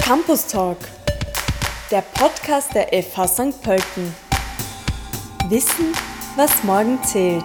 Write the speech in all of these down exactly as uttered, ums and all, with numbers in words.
Campus Talk, der Podcast der F H Sankt Pölten. Wissen, was morgen zählt.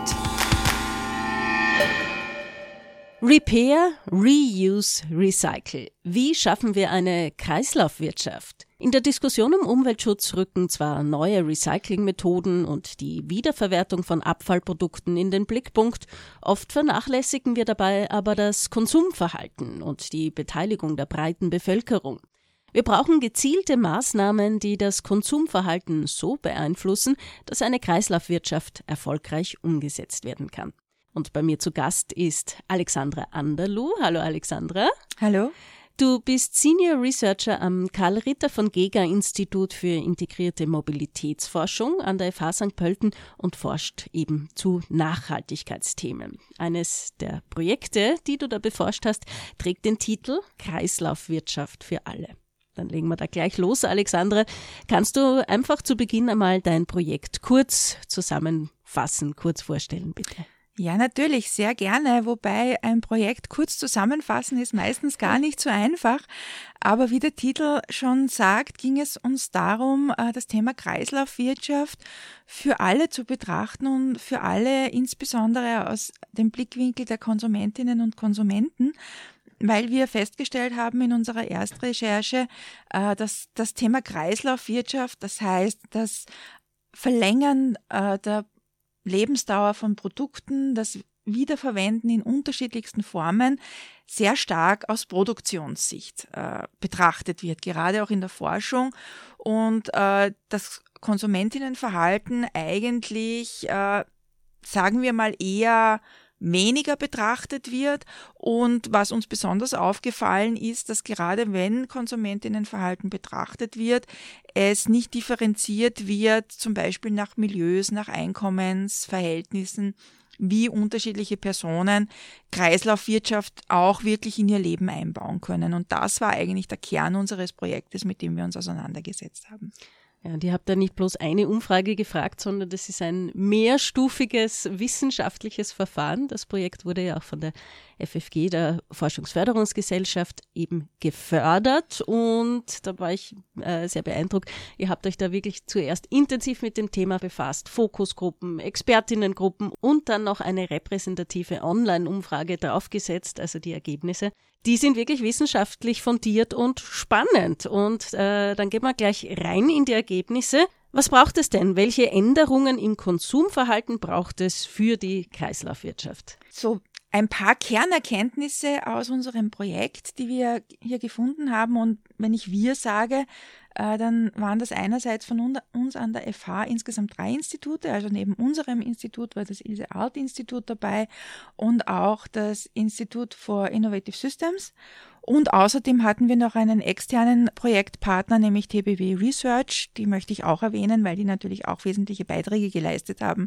Repair, Reuse, Recycle. Wie schaffen wir eine Kreislaufwirtschaft? In der Diskussion um Umweltschutz rücken zwar neue Recyclingmethoden und die Wiederverwertung von Abfallprodukten in den Blickpunkt, oft vernachlässigen wir dabei aber das Konsumverhalten und die Beteiligung der breiten Bevölkerung. Wir brauchen gezielte Maßnahmen, die das Konsumverhalten so beeinflussen, dass eine Kreislaufwirtschaft erfolgreich umgesetzt werden kann. Und bei mir zu Gast ist Alexandra Anderluh. Hallo Alexandra. Hallo. Du bist Senior Researcher am Karl-Ritter-von-Geger-Institut für integrierte Mobilitätsforschung an der F H Sankt Pölten und forscht eben zu Nachhaltigkeitsthemen. Eines der Projekte, die du da beforscht hast, trägt den Titel Kreislaufwirtschaft für alle. Dann legen wir da gleich los, Alexandra. Kannst du einfach zu Beginn einmal dein Projekt kurz zusammenfassen, kurz vorstellen, bitte? Ja, natürlich, sehr gerne, wobei ein Projekt kurz zusammenfassen ist meistens gar nicht so einfach. Aber wie der Titel schon sagt, ging es uns darum, das Thema Kreislaufwirtschaft für alle zu betrachten und für alle, insbesondere aus dem Blickwinkel der Konsumentinnen und Konsumenten, weil wir festgestellt haben in unserer Erstrecherche, dass das Thema Kreislaufwirtschaft, das heißt das Verlängern der Lebensdauer von Produkten, das Wiederverwenden in unterschiedlichsten Formen sehr stark aus Produktionssicht äh, betrachtet wird, gerade auch in der Forschung. Und äh, das Konsumentinnenverhalten eigentlich, äh, sagen wir mal, eher weniger betrachtet wird. Und was uns besonders aufgefallen ist, dass gerade wenn Konsumentinnenverhalten betrachtet wird, es nicht differenziert wird, zum Beispiel nach Milieus, nach Einkommensverhältnissen, wie unterschiedliche Personen Kreislaufwirtschaft auch wirklich in ihr Leben einbauen können. Und das war eigentlich der Kern unseres Projektes, mit dem wir uns auseinandergesetzt haben. Ja, und ihr habt da nicht bloß eine Umfrage gefragt, sondern das ist ein mehrstufiges wissenschaftliches Verfahren. Das Projekt wurde ja auch von der F F G, der Forschungsförderungsgesellschaft, eben gefördert. Und da war ich äh, sehr beeindruckt. Ihr habt euch da wirklich zuerst intensiv mit dem Thema befasst. Fokusgruppen, Expertinnengruppen und dann noch eine repräsentative Online-Umfrage draufgesetzt, also die Ergebnisse. Die sind wirklich wissenschaftlich fundiert und spannend. Und äh, dann gehen wir gleich rein in die Ergebnisse. Was braucht es denn? Welche Änderungen im Konsumverhalten braucht es für die Kreislaufwirtschaft? So ein paar Kernerkenntnisse aus unserem Projekt, die wir hier gefunden haben. Und wenn ich wir sage, äh, dann waren das einerseits von uns an der F H insgesamt drei Institute. Also neben unserem Institut war das Ilse-Arlt-Institut dabei und auch das Institute for Innovative Systems. Und außerdem hatten wir noch einen externen Projektpartner, nämlich T B W Research. Die möchte ich auch erwähnen, weil die natürlich auch wesentliche Beiträge geleistet haben.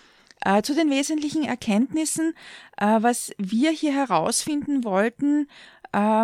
Äh, zu den wesentlichen Erkenntnissen, äh, was wir hier herausfinden wollten, äh,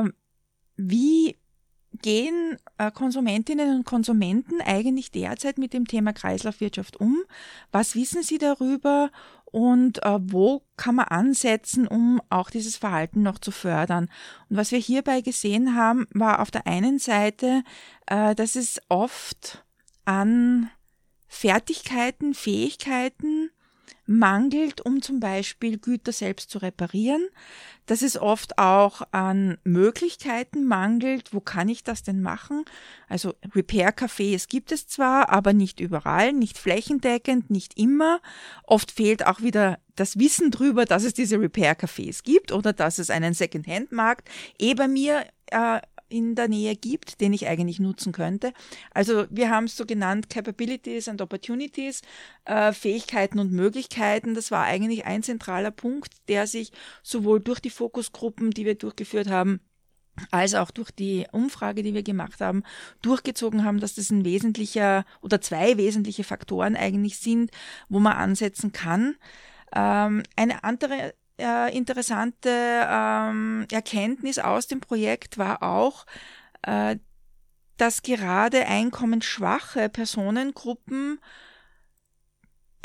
wie gehen äh, Konsumentinnen und Konsumenten eigentlich derzeit mit dem Thema Kreislaufwirtschaft um? Was wissen sie darüber? Und äh, wo kann man ansetzen, um auch dieses Verhalten noch zu fördern? Und was wir hierbei gesehen haben, war auf der einen Seite, äh, dass es oft an Fertigkeiten, Fähigkeiten mangelt, um zum Beispiel Güter selbst zu reparieren, dass es oft auch an Möglichkeiten mangelt, wo kann ich das denn machen? Also Repair-Cafés gibt es zwar, aber nicht überall, nicht flächendeckend, nicht immer. Oft fehlt auch wieder das Wissen drüber, dass es diese Repair-Cafés gibt oder dass es einen Second-Hand-Markt eh bei mir äh, in der Nähe gibt, den ich eigentlich nutzen könnte. Also wir haben es so genannt, Capabilities and Opportunities, äh, Fähigkeiten und Möglichkeiten. Das war eigentlich ein zentraler Punkt, der sich sowohl durch die Fokusgruppen, die wir durchgeführt haben, als auch durch die Umfrage, die wir gemacht haben, durchgezogen haben, dass das ein wesentlicher oder zwei wesentliche Faktoren eigentlich sind, wo man ansetzen kann. Ähm, eine andere Äh, interessante ähm, Erkenntnis aus dem Projekt war auch, äh, dass gerade einkommensschwache Personengruppen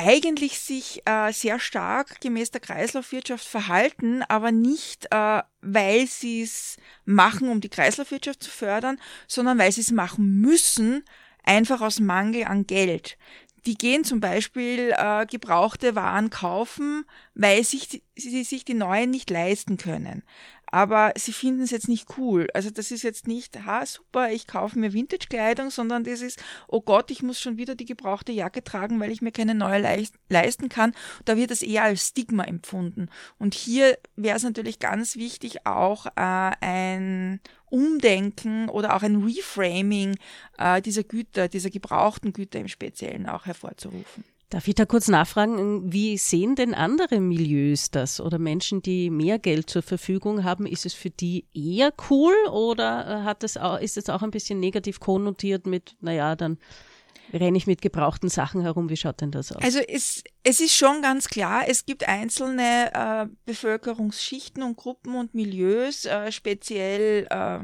eigentlich sich äh, sehr stark gemäß der Kreislaufwirtschaft verhalten, aber nicht, äh, weil sie es machen, um die Kreislaufwirtschaft zu fördern, sondern weil sie es machen müssen, einfach aus Mangel an Geld. Die gehen zum Beispiel äh, gebrauchte Waren kaufen, weil sich, sie sich die neuen nicht leisten können. Aber sie finden es jetzt nicht cool. Also das ist jetzt nicht, ha, super, ich kaufe mir Vintage-Kleidung, sondern das ist, oh Gott, ich muss schon wieder die gebrauchte Jacke tragen, weil ich mir keine neue leist- leisten kann. Da wird es eher als Stigma empfunden. Und hier wäre es natürlich ganz wichtig, auch äh, ein Umdenken oder auch ein Reframing äh, dieser Güter, dieser gebrauchten Güter im Speziellen auch hervorzurufen. Darf ich da kurz nachfragen, wie sehen denn andere Milieus das oder Menschen, die mehr Geld zur Verfügung haben? Ist es für die eher cool oder hat es auch, ist es auch ein bisschen negativ konnotiert mit, naja, dann renne ich mit gebrauchten Sachen herum, wie schaut denn das aus? Also es, es ist schon ganz klar, es gibt einzelne äh, Bevölkerungsschichten und Gruppen und Milieus, äh, speziell äh,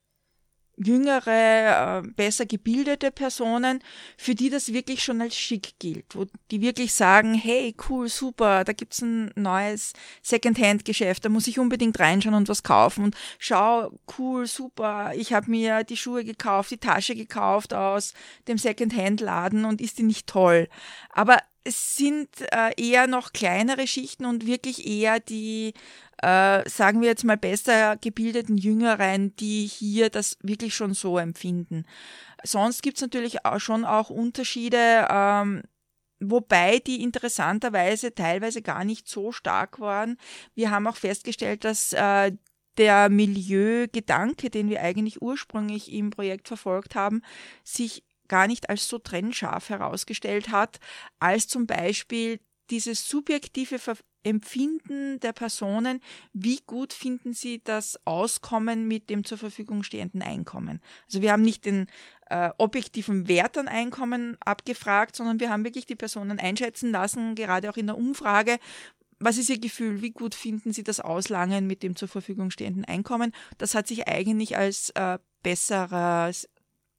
jüngere, äh, besser gebildete Personen, für die das wirklich schon als schick gilt, wo die wirklich sagen, hey, cool, super, da gibt's ein neues Secondhand-Geschäft, da muss ich unbedingt reinschauen und was kaufen und schau, cool, super, ich habe mir die Schuhe gekauft, die Tasche gekauft aus dem Secondhand-Laden und ist die nicht toll? Aber es sind äh, eher noch kleinere Schichten und wirklich eher die, äh, sagen wir jetzt mal, besser gebildeten Jüngeren, die hier das wirklich schon so empfinden. Sonst gibt's natürlich auch schon auch Unterschiede, ähm, wobei die interessanterweise teilweise gar nicht so stark waren. Wir haben auch festgestellt, dass äh, der Milieugedanke, den wir eigentlich ursprünglich im Projekt verfolgt haben, sich gar nicht als so trennscharf herausgestellt hat, als zum Beispiel dieses subjektive Empfinden der Personen, wie gut finden sie das Auskommen mit dem zur Verfügung stehenden Einkommen. Also wir haben nicht den äh, objektiven Wert an Einkommen abgefragt, sondern wir haben wirklich die Personen einschätzen lassen, gerade auch in der Umfrage, was ist Ihr Gefühl, wie gut finden Sie das Auslangen mit dem zur Verfügung stehenden Einkommen. Das hat sich eigentlich als äh, besseres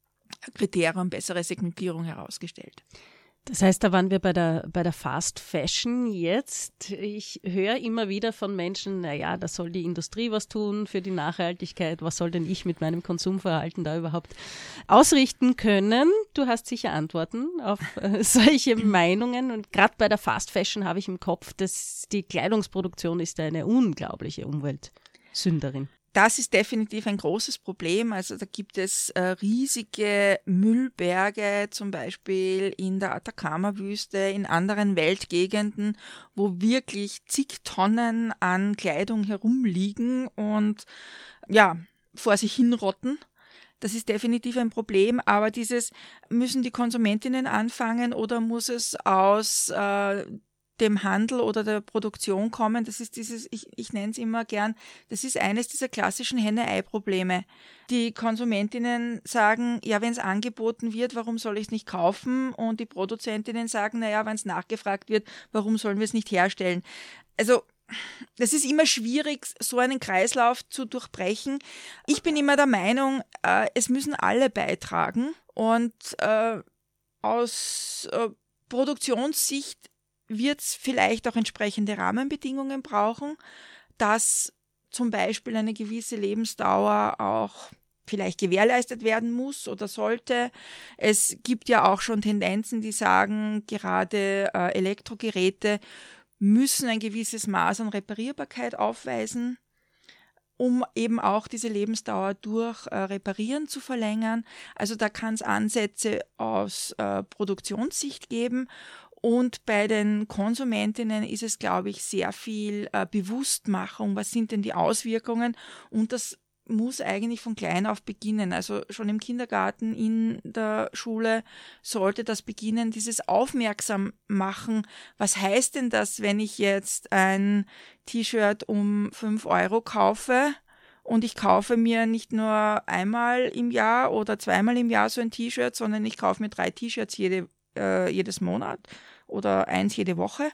Kriterium, bessere Segmentierung herausgestellt. Das heißt, da waren wir bei der, bei der Fast Fashion jetzt. Ich höre immer wieder von Menschen, naja, da soll die Industrie was tun für die Nachhaltigkeit. Was soll denn ich mit meinem Konsumverhalten da überhaupt ausrichten können? Du hast sicher Antworten auf äh, solche Meinungen. Und gerade bei der Fast Fashion habe ich im Kopf, dass die Kleidungsproduktion ist eine unglaubliche Umweltsünderin. Das ist definitiv ein großes Problem. Also da gibt es äh, riesige Müllberge, zum Beispiel in der Atacama-Wüste, in anderen Weltgegenden, wo wirklich zig Tonnen an Kleidung herumliegen und ja, vor sich hinrotten. Das ist definitiv ein Problem, aber dieses, müssen die Konsumentinnen anfangen oder muss es aus äh, dem Handel oder der Produktion kommen, das ist dieses, ich, ich nenne es immer gern, das ist eines dieser klassischen Henne-Ei-Probleme. Die Konsumentinnen sagen, ja, wenn es angeboten wird, warum soll ich es nicht kaufen? Und die Produzentinnen sagen, naja, wenn es nachgefragt wird, warum sollen wir es nicht herstellen? Also, das ist immer schwierig, so einen Kreislauf zu durchbrechen. Ich bin immer der Meinung, äh, es müssen alle beitragen und äh, aus äh, Produktionssicht wird es vielleicht auch entsprechende Rahmenbedingungen brauchen, dass zum Beispiel eine gewisse Lebensdauer auch vielleicht gewährleistet werden muss oder sollte. Es gibt ja auch schon Tendenzen, die sagen, gerade äh, Elektrogeräte müssen ein gewisses Maß an Reparierbarkeit aufweisen, um eben auch diese Lebensdauer durch äh, Reparieren zu verlängern. Also da kann es Ansätze aus äh, Produktionssicht geben. Und bei den Konsumentinnen ist es, glaube ich, sehr viel äh, Bewusstmachung. Was sind denn die Auswirkungen? Und das muss eigentlich von klein auf beginnen. Also schon im Kindergarten, in der Schule sollte das beginnen, dieses Aufmerksam machen. Was heißt denn das, wenn ich jetzt ein T-Shirt um fünf Euro kaufe? Und ich kaufe mir nicht nur einmal im Jahr oder zweimal im Jahr so ein T-Shirt, sondern ich kaufe mir drei T-Shirts jede, äh, jedes Monat oder eins jede Woche.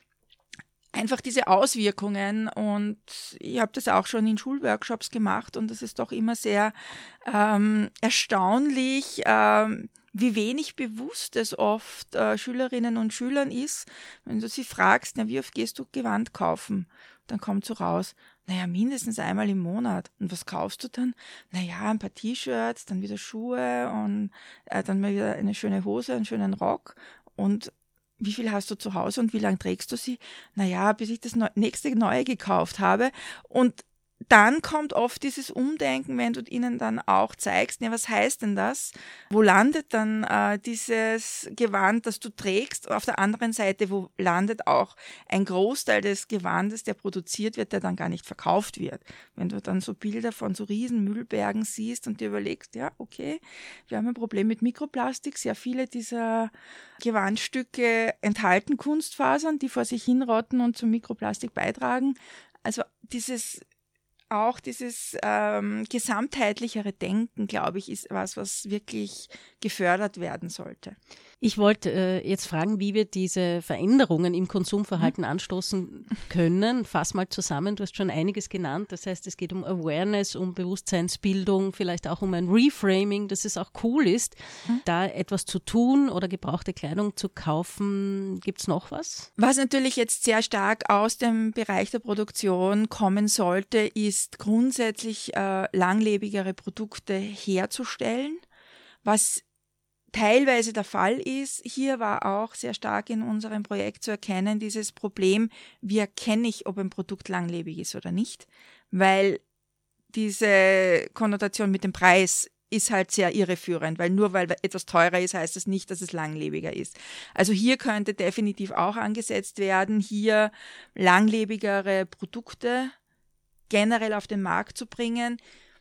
Einfach diese Auswirkungen, und ich habe das auch schon in Schulworkshops gemacht und das ist doch immer sehr ähm, erstaunlich, ähm, wie wenig bewusst es oft äh, Schülerinnen und Schülern ist, wenn du sie fragst, na, wie oft gehst du Gewand kaufen? Dann kommt so raus, naja, mindestens einmal im Monat. Und was kaufst du dann? Naja, ein paar T-Shirts, dann wieder Schuhe und äh, dann mal wieder eine schöne Hose, einen schönen Rock. Und wie viel hast du zu Hause und wie lange trägst du sie? Naja, bis ich das nächste Neue gekauft habe. Und dann kommt oft dieses Umdenken, wenn du ihnen dann auch zeigst, ja, was heißt denn das? Wo landet dann äh, dieses Gewand, das du trägst? Auf der anderen Seite, wo landet auch ein Großteil des Gewandes, der produziert wird, der dann gar nicht verkauft wird? Wenn du dann so Bilder von so riesen Müllbergen siehst und dir überlegst, ja, okay, wir haben ein Problem mit Mikroplastik. Sehr viele dieser Gewandstücke enthalten Kunstfasern, die vor sich hinrotten und zum Mikroplastik beitragen. Also dieses Auch dieses ähm, gesamtheitlichere Denken, glaube ich, ist was, was wirklich gefördert werden sollte. Ich wollte äh, jetzt fragen, wie wir diese Veränderungen im Konsumverhalten mhm. anstoßen können. Fass mal zusammen, du hast schon einiges genannt. Das heißt, es geht um Awareness, um Bewusstseinsbildung, vielleicht auch um ein Reframing, dass es auch cool ist, mhm. da etwas zu tun oder gebrauchte Kleidung zu kaufen. Gibt es noch was? Was natürlich jetzt sehr stark aus dem Bereich der Produktion kommen sollte, ist grundsätzlich äh, langlebigere Produkte herzustellen, was teilweise der Fall ist. Hier war auch sehr stark in unserem Projekt zu erkennen, dieses Problem, wie erkenne ich, ob ein Produkt langlebig ist oder nicht, weil diese Konnotation mit dem Preis ist halt sehr irreführend, weil nur weil etwas teurer ist, heißt das nicht, dass es langlebiger ist. Also hier könnte definitiv auch angesetzt werden, hier langlebigere Produkte generell auf den Markt zu bringen,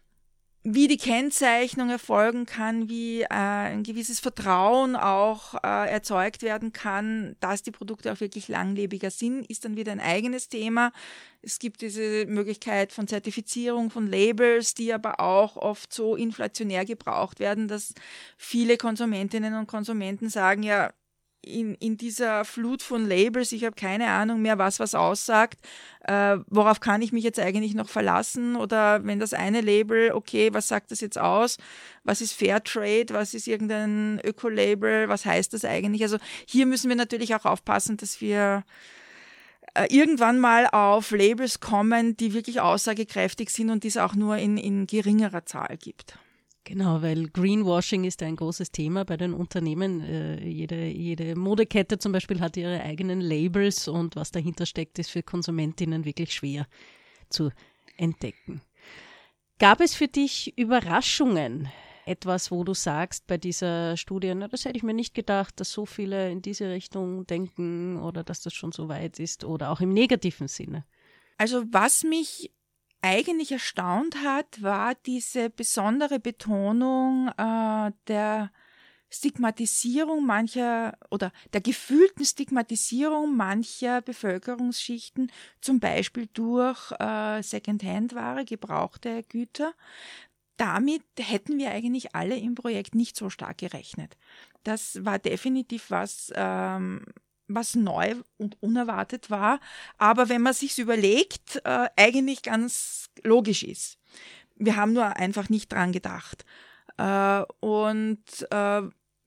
wie die Kennzeichnung erfolgen kann, wie äh, ein gewisses Vertrauen auch äh, erzeugt werden kann, dass die Produkte auch wirklich langlebiger sind, ist dann wieder ein eigenes Thema. Es gibt diese Möglichkeit von Zertifizierung von Labels, die aber auch oft so inflationär gebraucht werden, dass viele Konsumentinnen und Konsumenten sagen, ja, In, in dieser Flut von Labels, ich habe keine Ahnung mehr, was was aussagt, äh, worauf kann ich mich jetzt eigentlich noch verlassen, oder wenn das eine Label, okay, was sagt das jetzt aus, was ist Fairtrade, was ist irgendein Öko-Label, was heißt das eigentlich? Also hier müssen wir natürlich auch aufpassen, dass wir äh, irgendwann mal auf Labels kommen, die wirklich aussagekräftig sind und die es auch nur in, in geringerer Zahl gibt. Genau, weil Greenwashing ist ein großes Thema bei den Unternehmen. Äh, jede, jede Modekette zum Beispiel hat ihre eigenen Labels und was dahinter steckt, ist für Konsumentinnen wirklich schwer zu entdecken. Gab es für dich Überraschungen? Etwas, wo du sagst bei dieser Studie, na, das hätte ich mir nicht gedacht, dass so viele in diese Richtung denken oder dass das schon so weit ist, oder auch im negativen Sinne? Also was mich eigentlich erstaunt hat, war diese besondere Betonung äh, der Stigmatisierung mancher oder der gefühlten Stigmatisierung mancher Bevölkerungsschichten, zum Beispiel durch äh, Secondhand-Ware, gebrauchte Güter. Damit hätten wir eigentlich alle im Projekt nicht so stark gerechnet. Das war definitiv was, ähm, was neu und unerwartet war, aber wenn man sich's überlegt, äh, eigentlich ganz logisch ist. Wir haben nur einfach nicht dran gedacht. Äh, und äh,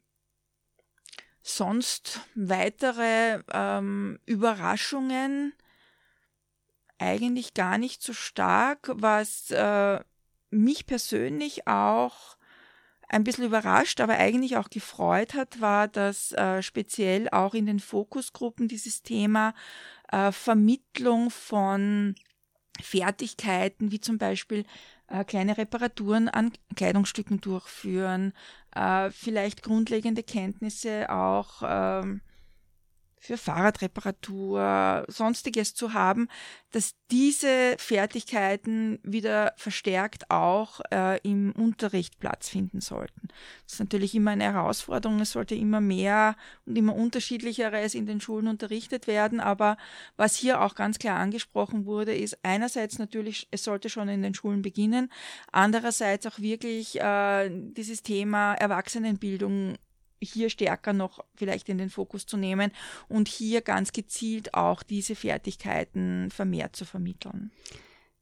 sonst weitere ähm, Überraschungen eigentlich gar nicht so stark, was äh, mich persönlich auch ein bisschen überrascht, aber eigentlich auch gefreut hat, war, dass äh, speziell auch in den Fokusgruppen dieses Thema äh, Vermittlung von Fertigkeiten, wie zum Beispiel äh, kleine Reparaturen an Kleidungsstücken durchführen, äh, vielleicht grundlegende Kenntnisse auch ähm, für Fahrradreparatur, sonstiges zu haben, dass diese Fertigkeiten wieder verstärkt auch äh, im Unterricht Platz finden sollten. Das ist natürlich immer eine Herausforderung, es sollte immer mehr und immer unterschiedlicheres in den Schulen unterrichtet werden, aber was hier auch ganz klar angesprochen wurde, ist einerseits natürlich, es sollte schon in den Schulen beginnen, andererseits auch wirklich äh, dieses Thema Erwachsenenbildung hier stärker noch vielleicht in den Fokus zu nehmen und hier ganz gezielt auch diese Fertigkeiten vermehrt zu vermitteln.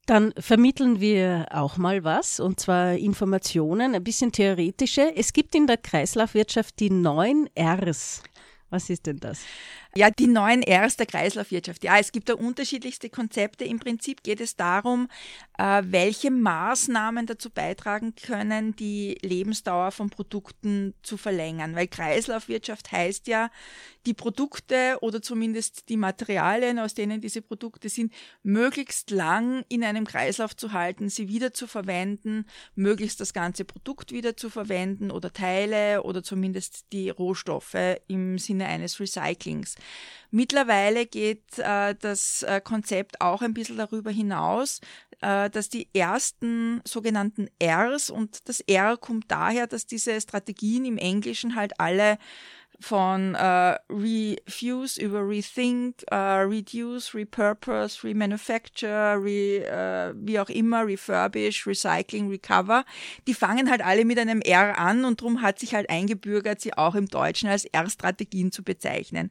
Dann vermitteln wir auch mal was, und zwar Informationen, ein bisschen theoretische. Es gibt in der Kreislaufwirtschaft die neun R's. Was ist denn das? Ja, die neun R's der Kreislaufwirtschaft. Ja, es gibt da unterschiedlichste Konzepte. Im Prinzip geht es darum, äh, welche Maßnahmen dazu beitragen können, die Lebensdauer von Produkten zu verlängern. Weil Kreislaufwirtschaft heißt ja, die Produkte oder zumindest die Materialien, aus denen diese Produkte sind, möglichst lang in einem Kreislauf zu halten, sie wieder zu verwenden, möglichst das ganze Produkt wieder zu verwenden oder Teile oder zumindest die Rohstoffe im Sinne eines Recyclings. Mittlerweile geht äh, das äh, Konzept auch ein bisschen darüber hinaus, äh, dass die ersten sogenannten R's, und das R kommt daher, dass diese Strategien im Englischen halt alle von äh, Refuse über Rethink, äh, Reduce, Repurpose, Remanufacture, re, äh, wie auch immer, Refurbish, Recycling, Recover, die fangen halt alle mit einem R an, und darum hat sich halt eingebürgert, sie auch im Deutschen als R-Strategien zu bezeichnen.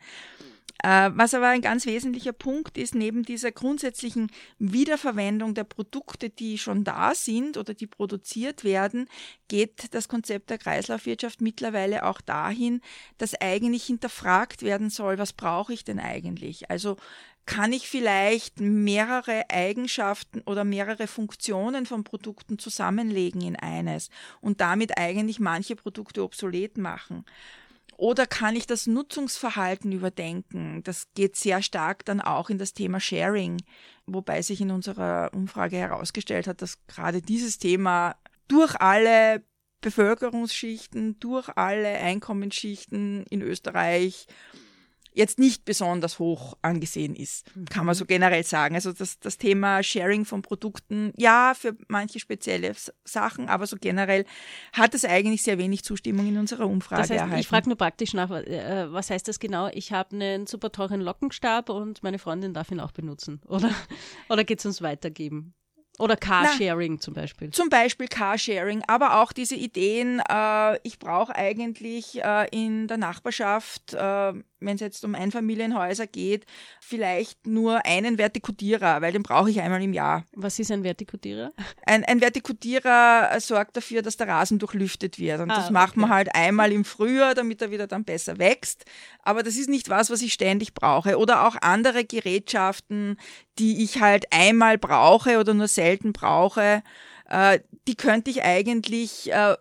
Was aber ein ganz wesentlicher Punkt ist, neben dieser grundsätzlichen Wiederverwendung der Produkte, die schon da sind oder die produziert werden, geht das Konzept der Kreislaufwirtschaft mittlerweile auch dahin, dass eigentlich hinterfragt werden soll, was brauche ich denn eigentlich? Also kann ich vielleicht mehrere Eigenschaften oder mehrere Funktionen von Produkten zusammenlegen in eines und damit eigentlich manche Produkte obsolet machen? Oder kann ich das Nutzungsverhalten überdenken? Das geht sehr stark dann auch in das Thema Sharing, wobei sich in unserer Umfrage herausgestellt hat, dass gerade dieses Thema durch alle Bevölkerungsschichten, durch alle Einkommensschichten in Österreich jetzt nicht besonders hoch angesehen ist, kann man so generell sagen. Also das, das Thema Sharing von Produkten, ja, für manche spezielle Sachen, aber so generell hat es eigentlich sehr wenig Zustimmung in unserer Umfrage das heißt, erhalten. Ich frage nur praktisch nach, was heißt das genau? Ich habe einen super teuren Lockenstab und meine Freundin darf ihn auch benutzen, oder? Oder geht es ums Weitergeben? Oder Carsharing Na, zum Beispiel. Zum Beispiel Carsharing, aber auch diese Ideen, äh, ich brauche eigentlich äh, in der Nachbarschaft, äh, wenn es jetzt um Einfamilienhäuser geht, vielleicht nur einen Vertikutierer, weil den brauche ich einmal im Jahr. Was ist ein Vertikutierer? Ein, ein Vertikutierer äh, sorgt dafür, dass der Rasen durchlüftet wird, und ah, das macht okay. man halt einmal im Frühjahr, damit er wieder dann besser wächst, aber das ist nicht was, was ich ständig brauche. Oder auch andere Gerätschaften, die ich halt einmal brauche oder nur selten brauche, äh, die könnte ich eigentlich äh,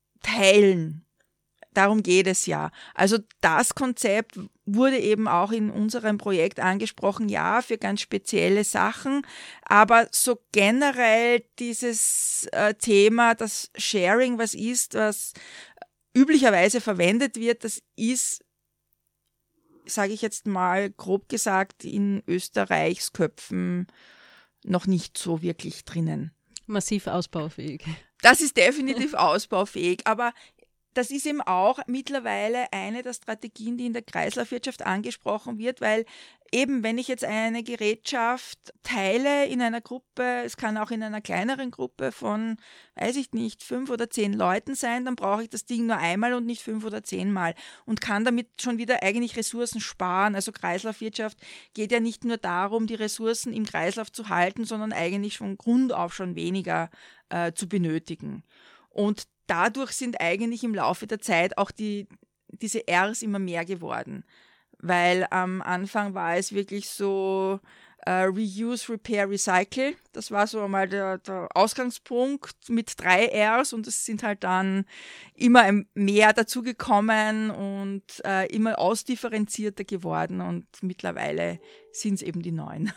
teilen. Darum geht es ja. Also das Konzept wurde eben auch in unserem Projekt angesprochen, ja, für ganz spezielle Sachen, aber so generell dieses äh, Thema, das Sharing was ist, was üblicherweise verwendet wird, das ist, sage ich jetzt mal grob gesagt, in Österreichs Köpfen noch nicht so wirklich drinnen. Massiv ausbaufähig. Das ist definitiv ausbaufähig, aber das ist eben auch mittlerweile eine der Strategien, die in der Kreislaufwirtschaft angesprochen wird, weil eben, wenn ich jetzt eine Gerätschaft teile in einer Gruppe, es kann auch in einer kleineren Gruppe von, weiß ich nicht, fünf oder zehn Leuten sein, dann brauche ich das Ding nur einmal und nicht fünf oder zehnmal und kann damit schon wieder eigentlich Ressourcen sparen. Also Kreislaufwirtschaft geht ja nicht nur darum, die Ressourcen im Kreislauf zu halten, sondern eigentlich von Grund auf schon weniger äh, zu benötigen. Und dadurch sind eigentlich im Laufe der Zeit auch die, diese R's immer mehr geworden, weil am Anfang war es wirklich so äh, Reuse, Repair, Recycle. Das war so einmal der, der Ausgangspunkt mit drei R's, und es sind halt dann immer mehr dazugekommen und äh, immer ausdifferenzierter geworden, und mittlerweile sind es eben die neun.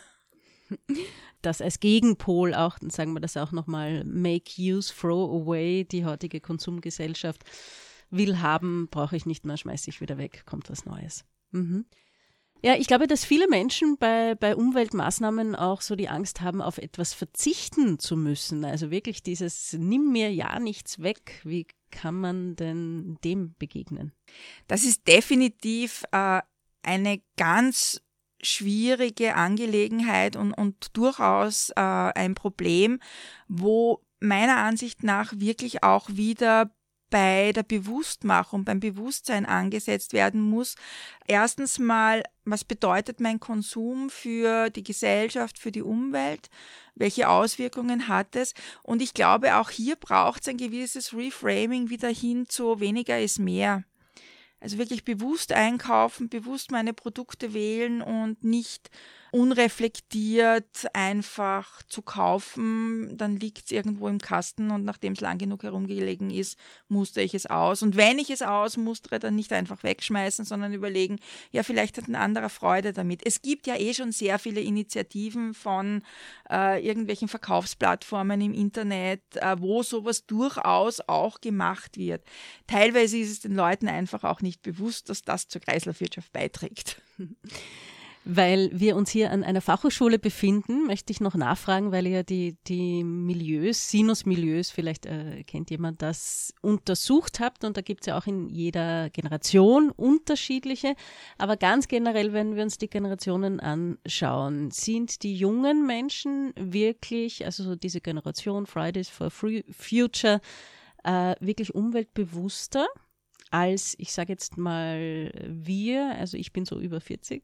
Das als Gegenpol auch, dann sagen wir das auch nochmal, make use, throw away, die heutige Konsumgesellschaft will haben, brauche ich nicht mehr, schmeiße ich wieder weg, kommt was Neues. Mhm. Ja, ich glaube, dass viele Menschen bei, bei Umweltmaßnahmen auch so die Angst haben, auf etwas verzichten zu müssen. Also wirklich dieses nimm mir ja nichts weg. Wie kann man denn dem begegnen? Das ist definitiv äh, eine ganz schwierige Angelegenheit und, und durchaus äh, ein Problem, wo meiner Ansicht nach wirklich auch wieder bei der Bewusstmachung, beim Bewusstsein angesetzt werden muss. Erstens mal, was bedeutet mein Konsum für die Gesellschaft, für die Umwelt? Welche Auswirkungen hat es? Und ich glaube, auch hier braucht es ein gewisses Reframing wieder hin zu weniger ist mehr. Also wirklich bewusst einkaufen, bewusst meine Produkte wählen und nicht unreflektiert einfach zu kaufen, dann liegt es irgendwo im Kasten und nachdem es lang genug herumgelegen ist, mustere ich es aus. Und wenn ich es ausmustere, dann nicht einfach wegschmeißen, sondern überlegen, ja, vielleicht hat ein anderer Freude damit. Es gibt ja eh schon sehr viele Initiativen von äh, irgendwelchen Verkaufsplattformen im Internet, äh, wo sowas durchaus auch gemacht wird. Teilweise ist es den Leuten einfach auch nicht bewusst, dass das zur Kreislaufwirtschaft beiträgt. Weil wir uns hier an einer Fachhochschule befinden, möchte ich noch nachfragen, weil ihr die, die Milieus, Sinus-Milieus, vielleicht äh, kennt jemand das, untersucht habt. Und da gibt es ja auch in jeder Generation unterschiedliche. Aber ganz generell, wenn wir uns die Generationen anschauen, sind die jungen Menschen wirklich, also so diese Generation Fridays for Future, äh, wirklich umweltbewusster als, ich sage jetzt mal, wir, also ich bin so über vierzig?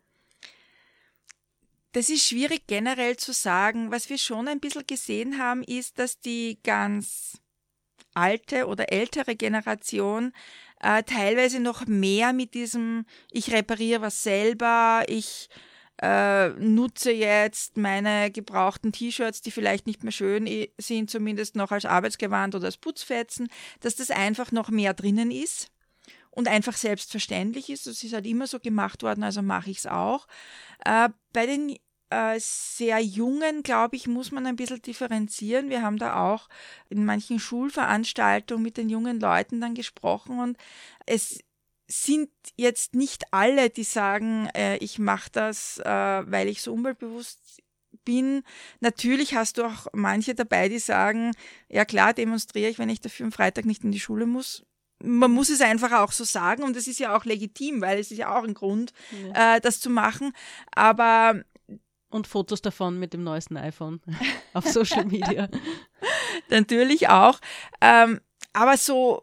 Das ist schwierig generell zu sagen. Was wir schon ein bisschen gesehen haben, ist, dass die ganz alte oder ältere Generation äh, teilweise noch mehr mit diesem ich repariere was selber, ich äh, nutze jetzt meine gebrauchten T-Shirts, die vielleicht nicht mehr schön sind, zumindest noch als Arbeitsgewand oder als Putzfetzen, dass das einfach noch mehr drinnen ist und einfach selbstverständlich ist. Das ist halt immer so gemacht worden, also mache ich es auch. Äh, bei den äh, sehr Jungen, glaube ich, muss man ein bisschen differenzieren. Wir haben da auch in manchen Schulveranstaltungen mit den jungen Leuten dann gesprochen und es sind jetzt nicht alle, die sagen, äh, ich mache das, äh, weil ich so umweltbewusst bin. Natürlich hast du auch manche dabei, die sagen, ja klar, demonstriere ich, wenn ich dafür am Freitag nicht in die Schule muss. Man muss es einfach auch so sagen und das ist ja auch legitim, weil es ist ja auch ein Grund, ja. äh, das zu machen. Aber und Fotos davon mit dem neuesten iPhone auf Social Media. Natürlich auch. Ähm, aber so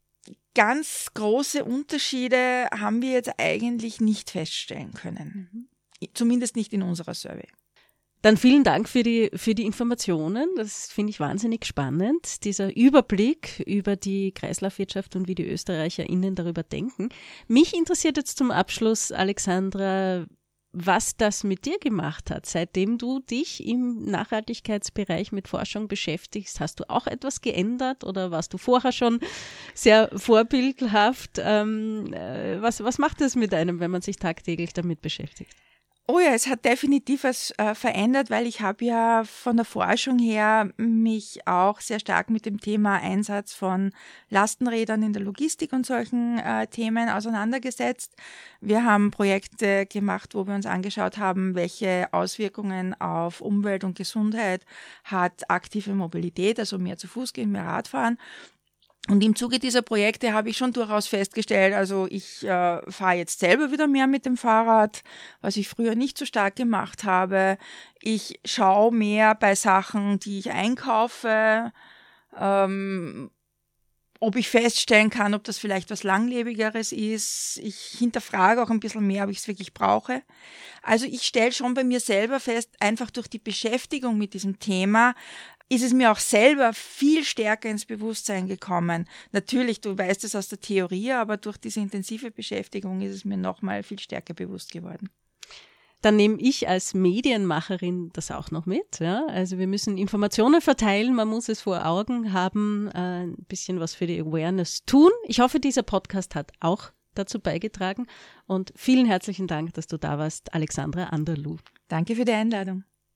ganz große Unterschiede haben wir jetzt eigentlich nicht feststellen können. Mhm. Zumindest nicht in unserer Survey. Dann vielen Dank für die, für die Informationen. Das finde ich wahnsinnig spannend, dieser Überblick über die Kreislaufwirtschaft und wie die ÖsterreicherInnen darüber denken. Mich interessiert jetzt zum Abschluss, Alexandra, was das mit dir gemacht hat, seitdem du dich im Nachhaltigkeitsbereich mit Forschung beschäftigst. Hast du auch etwas geändert oder warst du vorher schon sehr vorbildhaft? Ähm, äh, was, was macht es mit einem, wenn man sich tagtäglich damit beschäftigt? Oh ja, es hat definitiv was äh, verändert, weil ich habe ja von der Forschung her mich auch sehr stark mit dem Thema Einsatz von Lastenrädern in der Logistik und solchen äh, Themen auseinandergesetzt. Wir haben Projekte gemacht, wo wir uns angeschaut haben, welche Auswirkungen auf Umwelt und Gesundheit hat aktive Mobilität, also mehr zu Fuß gehen, mehr Radfahren. Und im Zuge dieser Projekte habe ich schon durchaus festgestellt, also ich äh, fahre jetzt selber wieder mehr mit dem Fahrrad, was ich früher nicht so stark gemacht habe. Ich schaue mehr bei Sachen, die ich einkaufe, ähm, ob ich feststellen kann, ob das vielleicht was Langlebigeres ist. Ich hinterfrage auch ein bisschen mehr, ob ich es wirklich brauche. Also ich stelle schon bei mir selber fest, einfach durch die Beschäftigung mit diesem Thema, ist es mir auch selber viel stärker ins Bewusstsein gekommen. Natürlich, du weißt es aus der Theorie, aber durch diese intensive Beschäftigung ist es mir nochmal viel stärker bewusst geworden. Dann nehme ich als Medienmacherin das auch noch mit. Ja? Also wir müssen Informationen verteilen, man muss es vor Augen haben, äh, ein bisschen was für die Awareness tun. Ich hoffe, dieser Podcast hat auch dazu beigetragen und vielen herzlichen Dank, dass du da warst, Alexandra Anderluh. Danke für die Einladung.